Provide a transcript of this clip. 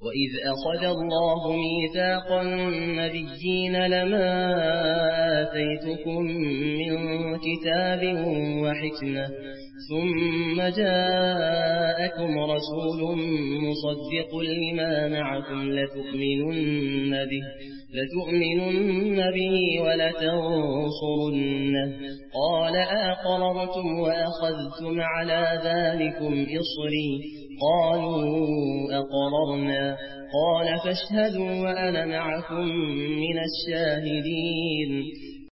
وإذ أخذ الله ميثاق النبيين لما آتيتكم من كتاب وحكمة ثم جاءكم رسول مصدق لما معكم لتؤمنن به ولتنصرنه قال أقررتم وأخذتم على ذلكم إصري قالوا أقررنا قال فاشهدوا وأنا معكم من الشاهدين